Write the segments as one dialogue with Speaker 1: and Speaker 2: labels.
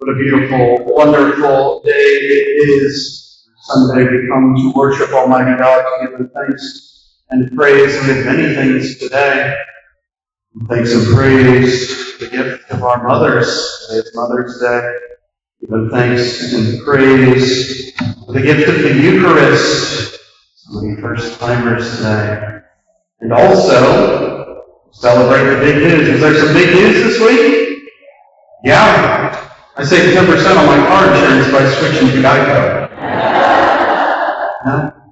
Speaker 1: What a beautiful, wonderful day it is. Sunday we come to worship Almighty God, to give Him thanks and praise. We have many things today. Thanks and praise the gift of our mothers. Today is Mother's Day. Give Him thanks and praise for the gift of the Eucharist. So many first-timers today. And also celebrate the big news. Is there some big news this week? Yeah. I saved 10% on my car insurance by switching to Geico. No?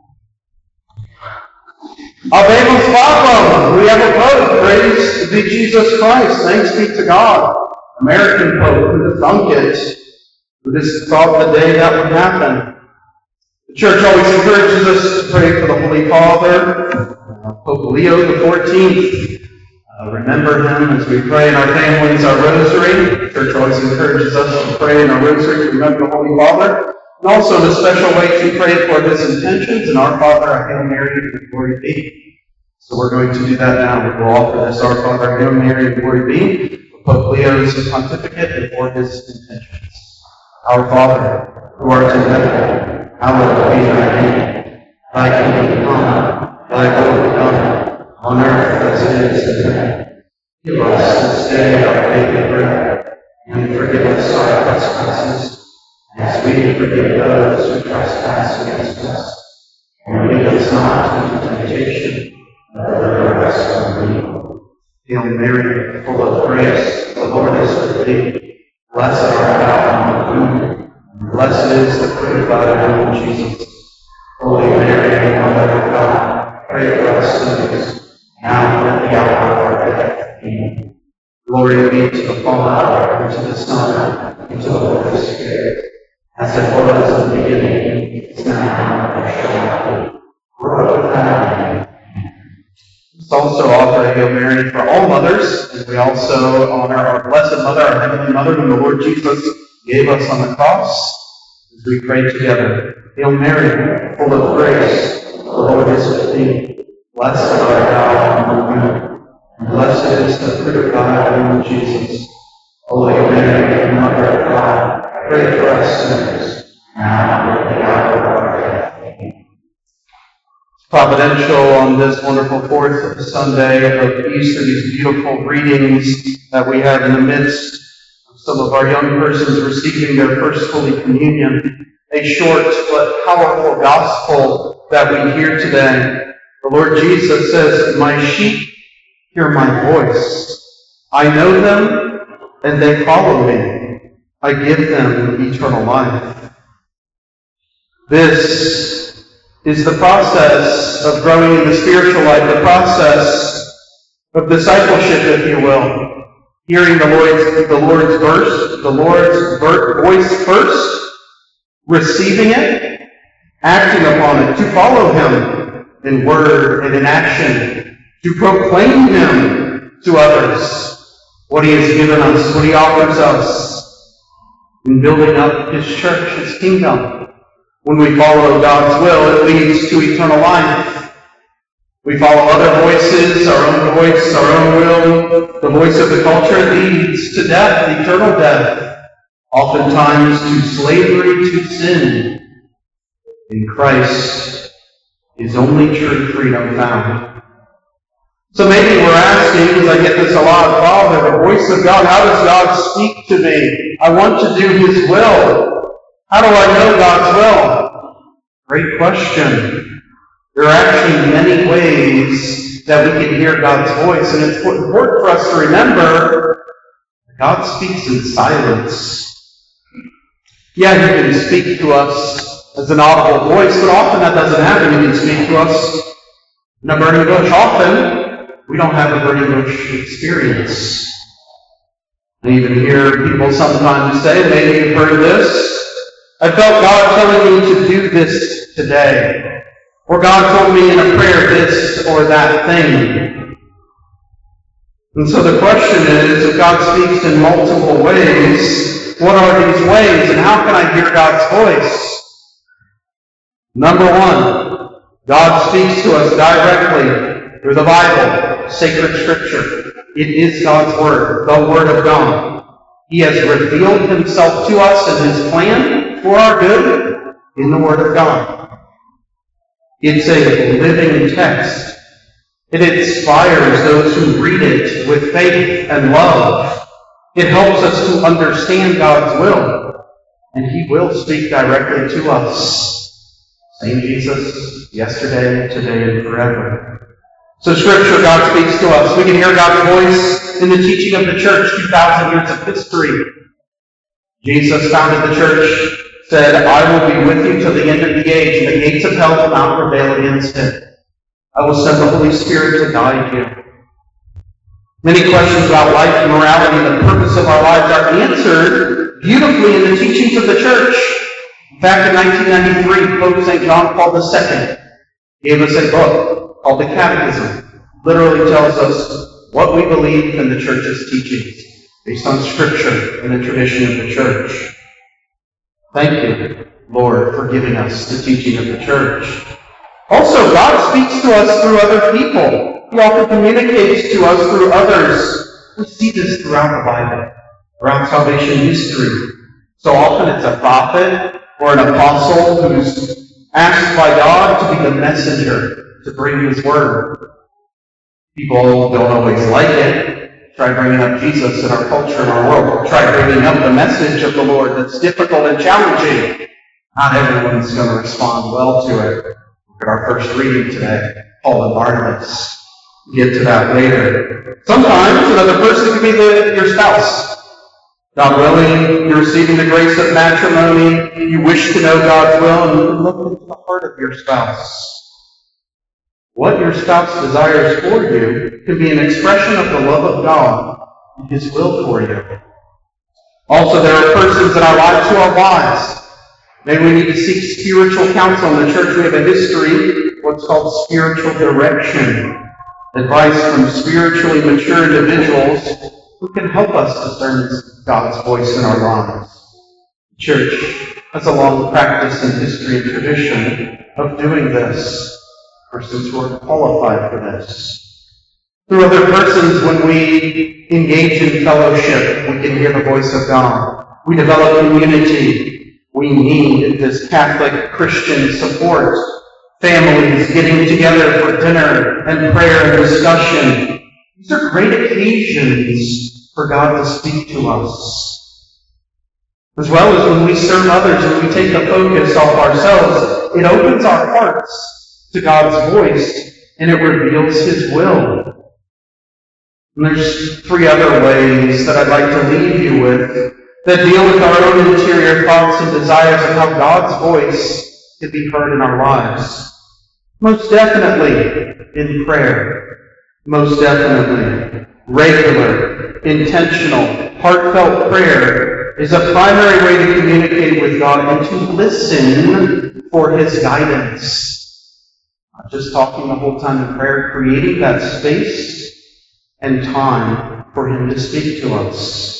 Speaker 1: Habemos Papa! We have a Pope. Praise be Jesus Christ. Thanks be to God. American Pope who has thunk it. Who just thought the day that would happen. The Church always encourages us to pray for the Holy Father, Pope Leo XIV. Remember him as we pray in our families, our rosary. The Church always encourages us to pray in our rosary to remember the Holy Father. And also in a special way to pray for his intentions. And our Father, our Hail Mary, and glory be. So we're going to do that now. We'll offer this, our Father, Hail Mary, and glory be, for Pope Leo's pontificate and for his intentions. Our Father, who art in heaven, hallowed be thy name. Thy kingdom come, thy will be done, on earth as it is in heaven. Give us this day our daily bread, and forgive us our trespasses, as we forgive those who trespass against us. And lead us not into temptation, but deliver us from evil. Hail Mary, full of grace, the Lord is with thee. Blessed art thou among women, and blessed is the fruit of thy womb, Jesus. Holy Mary, Mother of God, pray for us sinners, now and at the hour of our death. Amen. Glory be to the Father, and to the Son, and to the Holy Spirit, as it was in the beginning, is now, and ever shall be, world without end. Let's also offer a Hail Mary for all mothers, and we also honor our Blessed Mother, our Heavenly Mother, whom the Lord Jesus gave us on the cross, as we pray together. Hail Mary, full of grace, the Lord is with thee. Blessed art thou among women, and blessed is the fruit of thy womb, Jesus. Holy Mary, Mother of God, pray for us sinners, now and at the hour of our death. Amen. It's providential on this wonderful fourth Sunday of Easter, these beautiful readings that we have in the midst of some of our young persons receiving their first Holy Communion. A short but powerful gospel that we hear today. The Lord Jesus says, "My sheep hear my voice. I know them, and they follow me. I give them eternal life." This is the process of growing in the spiritual life, the process of discipleship, if you will. Hearing the Lord's voice first, receiving it, acting upon it, to follow Him in word and in action, to proclaim Him to others, what He has given us, what He offers us, in building up His church, His kingdom. When we follow God's will, it leads to eternal life. We follow other voices, our own voice, our own will, the voice of the culture, leads to death, eternal death, oftentimes to slavery to sin. In Christ is only true freedom found. So maybe we're asking, because I get this a lot, Father, the voice of God, how does God speak to me? I want to do His will. How do I know God's will? Great question. There are actually many ways that we can hear God's voice, and it's important for us to remember that God speaks in silence. Yeah, He can speak to us as an audible voice, but often that doesn't happen. He can speak to us in a burning bush. Often, we don't have a burning bush experience. I even hear people sometimes say, maybe you've heard this, I felt God telling me to do this today. Or God told me in a prayer this or that thing. And so the question is, if God speaks in multiple ways, what are these ways and how can I hear God's voice? Number one, God speaks to us directly through the Bible, sacred Scripture. It is God's Word, the Word of God. He has revealed himself to us and his plan for our good in the Word of God. It's a living text. It inspires those who read it with faith and love. It helps us to understand God's will, and He will speak directly to us. Same Jesus, yesterday, today, and forever. So Scripture, God speaks to us. We can hear God's voice in the teaching of the church, 2,000 years of history. Jesus founded the church, said, I will be with you till the end of the age, and the gates of hell will not prevail against it. I will send the Holy Spirit to guide you. Many questions about life and morality and the purpose of our lives are answered beautifully in the teachings of the church. In fact, in 1993, Pope St. John Paul II gave us a book called the Catechism. Literally tells us what we believe in the church's teachings, based on Scripture and the tradition of the church. Thank you, Lord, for giving us the teaching of the church. Also, God speaks to us through other people. He often communicates to us through others. We see this throughout the Bible, throughout salvation history. So often it's a prophet or an apostle who's asked by God to be the messenger to bring His word. People don't always like it. Try bringing up Jesus in our culture and our world. Try bringing up the message of the Lord that's difficult and challenging. Not everyone's going to respond well to it. Look at our first reading today, Paul and Barnabas. We'll get to that later. Sometimes another person can be your spouse. God willing, you're receiving the grace of matrimony. You wish to know God's will, and you can look into the heart of your spouse. What your spouse desires for you can be an expression of the love of God and His will for you. Also, there are persons in our lives who are wise. Maybe we need to seek spiritual counsel. In the church, we have a history, what's called spiritual direction. Advice from spiritually mature individuals who can help us discern God's voice in our lives. The church has a long practice and history and tradition of doing this. Persons who are qualified for this. Through other persons, when we engage in fellowship, we can hear the voice of God. We develop community. We need this Catholic Christian support. Families getting together for dinner and prayer and discussion. These are great occasions for God to speak to us. As well as when we serve others and we take the focus off ourselves, it opens our hearts to God's voice, and it reveals His will. And there's three other ways that I'd like to leave you with that deal with our own interior thoughts and desires and how God's voice can be heard in our lives. Most definitely in prayer. Most definitely. Regular, intentional, heartfelt prayer is a primary way to communicate with God and to listen for His guidance. Not just talking the whole time in prayer, creating that space and time for Him to speak to us.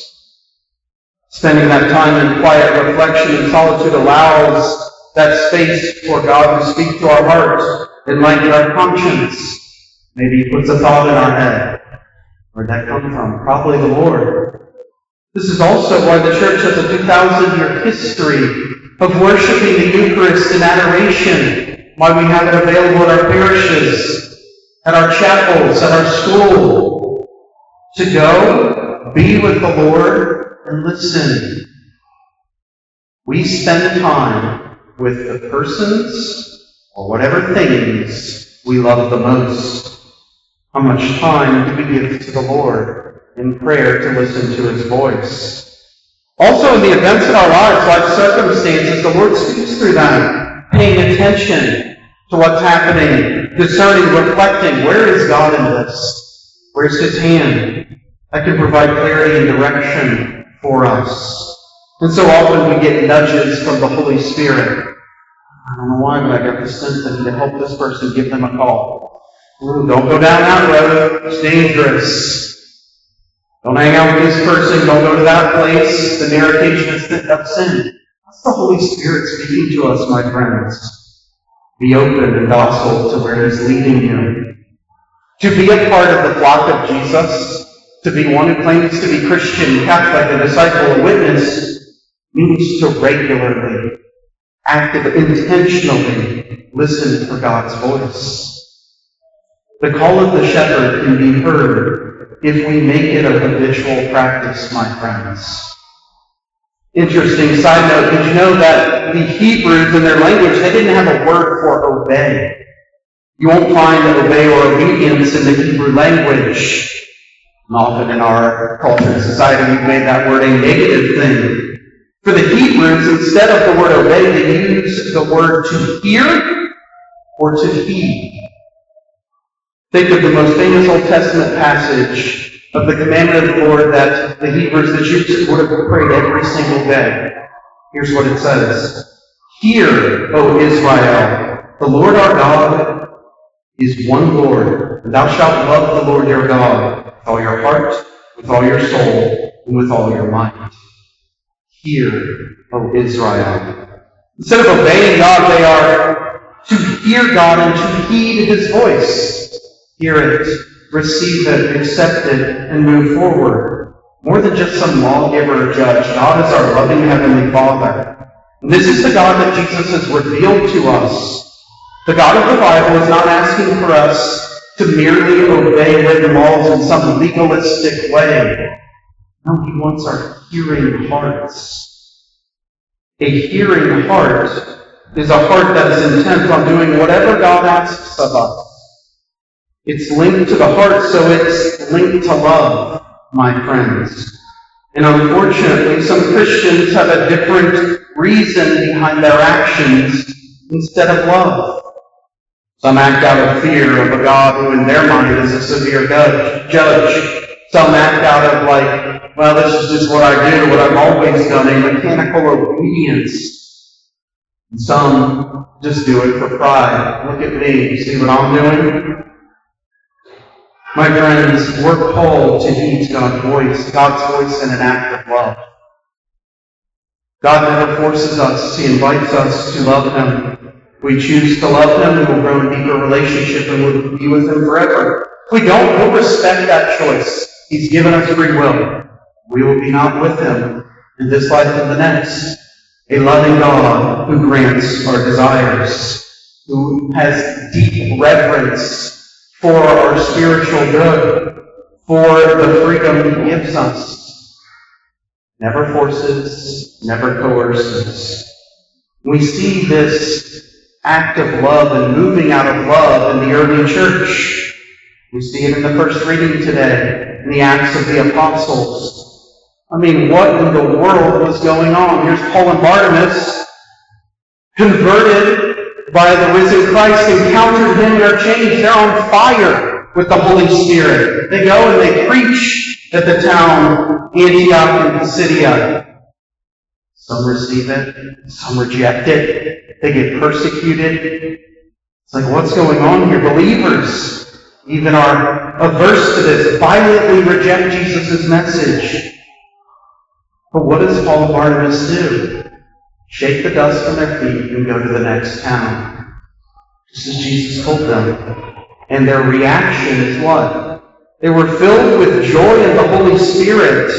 Speaker 1: Spending that time in quiet reflection and solitude allows that space for God to speak to our heart, enlighten our conscience. Maybe He puts a thought in our head. Where'd that come from? Probably the Lord. This is also why the church has a 2,000-year history of worshiping the Eucharist in adoration. Why we have it available in our parishes, at our chapels, at our school. To go, be with the Lord, and listen. We spend time with the persons or whatever things we love the most. How much time do we give to the Lord in prayer to listen to His voice? Also, in the events in our lives, life circumstances, the Lord speaks through them, paying attention to what's happening, discerning, reflecting. Where is God in this? Where's His hand? That can provide clarity and direction for us. And so often we get nudges from the Holy Spirit. I don't know why, but I got the sense that I need to help this person, give them a call. Ooh, don't go down that road. It's dangerous. Don't hang out with this person. Don't go to that place. The near occasion of sin. That's the Holy Spirit speaking to us, my friends. Be open and docile to where He's leading you. To be a part of the flock of Jesus To be one who claims to be Christian, Catholic, a disciple, a witness, means to regularly, intentionally listen for God's voice. The call of the shepherd can be heard if we make it a habitual practice, my friends. Interesting side note, did you know that the Hebrews in their language, they didn't have a word for obey? You won't find obey or obedience in the Hebrew language. And often in our culture and society, we've made that word a negative thing. For the Hebrews, instead of the word obey, they use the word to hear or to heed. Think of the most famous Old Testament passage of the commandment of the Lord that the Hebrews, the Jews, would have prayed every single day. Here's what it says. Hear, O Israel, the Lord our God is one Lord, and thou shalt love the Lord your God with all your heart, with all your soul, and with all your might. Hear, O Israel. Instead of obeying God, they are to hear God and to heed His voice. Hear it, receive it, accept it, and move forward. More than just some lawgiver or judge, God is our loving Heavenly Father. And this is the God that Jesus has revealed to us. The God of the Bible is not asking for us to merely obey written laws in some legalistic way. No, He wants our hearing hearts. A hearing heart is a heart that is intent on doing whatever God asks of us. It's linked to the heart, so it's linked to love, my friends. And unfortunately, some Christians have a different reason behind their actions instead of love. Some act out of fear of a God who in their mind is a severe judge. Some act out of like, well, this is just what I do, what I've always done, a mechanical obedience. And some just do it for pride. Look at me, see what I'm doing? My friends, we're called to heed God's voice in an act of love. God never forces us, He invites us to love Him. If we choose to love Him, we will grow in deeper relationship and we'll be with Him forever. If we don't, we'll respect that choice. He's given us free will. We will be not with Him in this life and the next. A loving God who grants our desires, who has deep reverence for our spiritual good, for the freedom He gives us. Never forces, never coerces. We see this act of love and moving out of love in the early church. We see it in the first reading today, in the Acts of the Apostles. I mean, what in the world was going on? Here's Paul and Barnabas, converted by the risen Christ, encountered Him and are changed. They're on fire with the Holy Spirit. They go and they preach at the town Antioch in Pisidia. Some receive it, some reject it. They get persecuted. It's like, what's going on here? Believers even are averse to this, violently reject Jesus' message. But what does Paul and Barnabas do? Shake the dust from their feet and go to the next town. Just as Jesus told them. And their reaction is what? They were filled with joy in the Holy Spirit.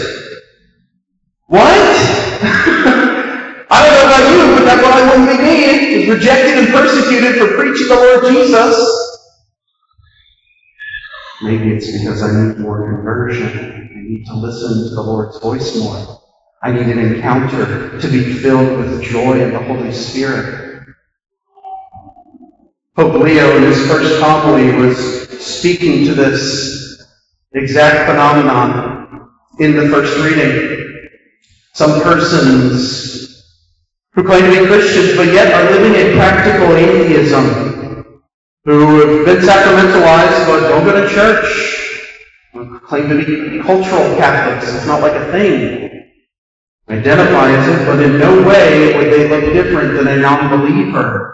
Speaker 1: What? I don't know about you, but that's what I want to be. Is rejected and persecuted for preaching the Lord Jesus. Maybe it's because I need more conversion. I need to listen to the Lord's voice more. I need an encounter to be filled with joy in the Holy Spirit. Pope Leo, in his first homily, was speaking to this exact phenomenon in the first reading. Some persons who claim to be Christians, but yet are living a practical atheism, who have been sacramentalized, but don't go to church, who claim to be cultural Catholics. It's not like a thing. Identify as it, but in no way would they look different than a non-believer.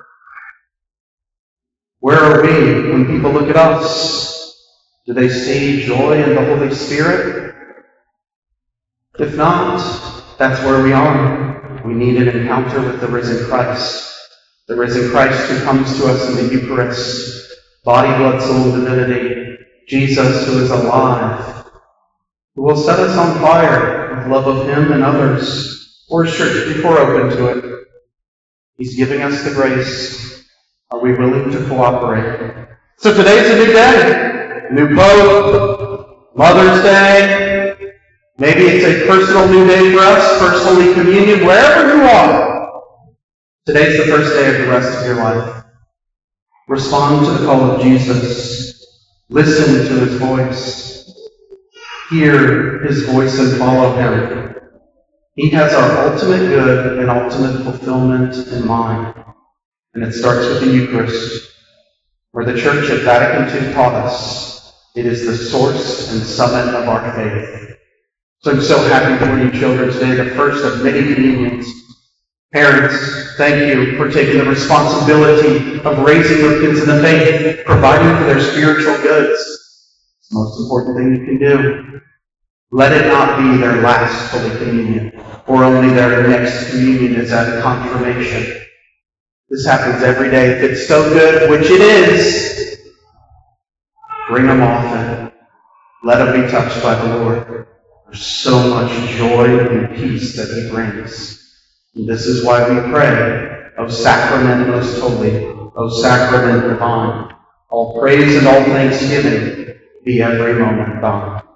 Speaker 1: Where are we when people look at us? Do they see joy in the Holy Spirit? If not, that's where we are. We need an encounter with the risen Christ. The risen Christ who comes to us in the Eucharist, body, blood, soul, and divinity. Jesus who is alive. who will set us on fire with love of Him and others, or His church before open to it. He's giving us the grace. Are we willing to cooperate? So today's a new day. New Pope, Mother's Day. Maybe it's a personal new day for us, First Holy Communion, wherever you are. Today's the first day of the rest of your life. Respond to the call of Jesus. Listen to His voice. Hear His voice and follow Him. He has our ultimate good and ultimate fulfillment in mind. And it starts with the Eucharist, where the Church at Vatican II taught us it is the source and summit of our faith. So I'm so happy for you, Children's Day, the first of many communions. Parents, thank you for taking the responsibility of raising your kids in the faith, providing for their spiritual goods. It's the most important thing you can do. Let it not be their last Holy Communion, or only their next communion is at confirmation. This happens every day. If it's so good, which it is, bring them often. Let them be touched by the Lord. There's so much joy and peace that He brings. And this is why we pray, O Sacrament most holy, O Sacrament divine, all praise and all thanksgiving be every moment thine.